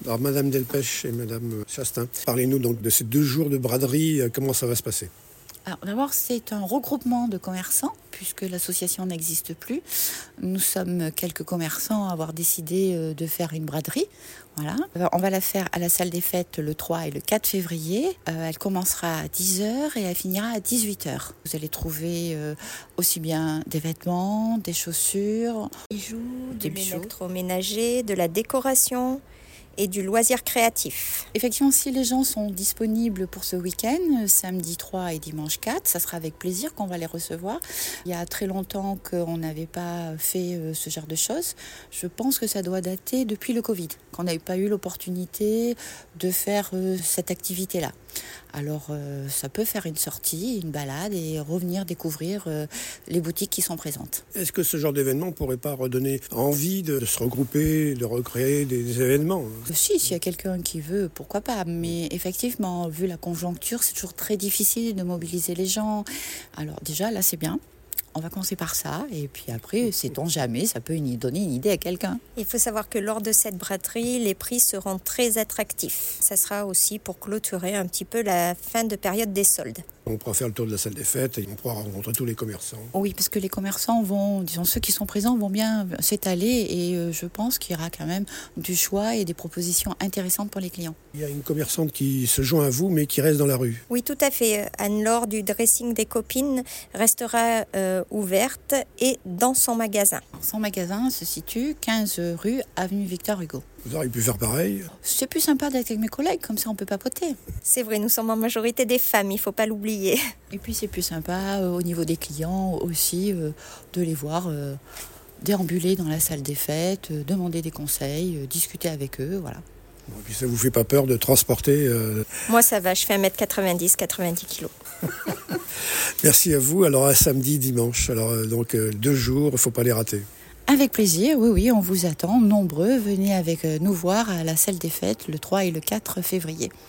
Alors Madame Delpech et Madame Chastain, parlez-nous donc de ces 2 jours de braderie, comment ça va se passer? Alors d'abord, c'est un regroupement de commerçants, puisque l'association n'existe plus. Nous sommes quelques commerçants à avoir décidé de faire une braderie. Voilà. On va la faire à la salle des fêtes le 3 et le 4 février. Elle commencera à 10h et elle finira à 18h. Vous allez trouver aussi bien des vêtements, des chaussures, de l'électroménager, de la décoration et du loisir créatif. Effectivement, si les gens sont disponibles pour ce week-end, samedi 3 et dimanche 4, ça sera avec plaisir qu'on va les recevoir. Il y a très longtemps qu'on n'avait pas fait ce genre de choses. Je pense que ça doit dater depuis le Covid, qu'on n'avait pas eu l'opportunité de faire cette activité-là. Alors, ça peut faire une sortie, une balade et revenir découvrir les boutiques qui sont présentes. Est-ce que ce genre d'événement ne pourrait pas redonner envie de se regrouper, de recréer des événements? Si, s'il y a quelqu'un qui veut, pourquoi pas. Mais effectivement, vu la conjoncture, c'est toujours très difficile de mobiliser les gens. Alors déjà, là, c'est bien. On va commencer par ça, et puis après, sait-on jamais, ça peut donner une idée à quelqu'un. Il faut savoir que lors de cette braderie, les prix seront très attractifs. Ça sera aussi pour clôturer un petit peu la fin de période des soldes. On pourra faire le tour de la salle des fêtes et on pourra rencontrer tous les commerçants. Oui, parce que les commerçants ceux qui sont présents vont bien s'étaler, et je pense qu'il y aura quand même du choix et des propositions intéressantes pour les clients. Il y a une commerçante qui se joint à vous, mais qui reste dans la rue. Oui, tout à fait. Anne-Laure du dressing des copines restera ouverte et dans son magasin. Son magasin se situe 15 rue Avenue Victor Hugo. Vous auriez pu faire pareil. C'est plus sympa d'être avec mes collègues, comme ça on peut papoter. C'est vrai, nous sommes en majorité des femmes, il ne faut pas l'oublier. Et puis c'est plus sympa au niveau des clients aussi de les voir déambuler dans la salle des fêtes, demander des conseils, discuter avec eux, voilà. Et puis ça vous fait pas peur de transporter Moi ça va, je fais 1m90, 90 kilos. Merci à vous. Alors à samedi, dimanche. Alors donc 2 jours, il ne faut pas les rater. Avec plaisir, oui, on vous attend nombreux. Venez avec nous voir à la salle des fêtes le 3 et le 4 février.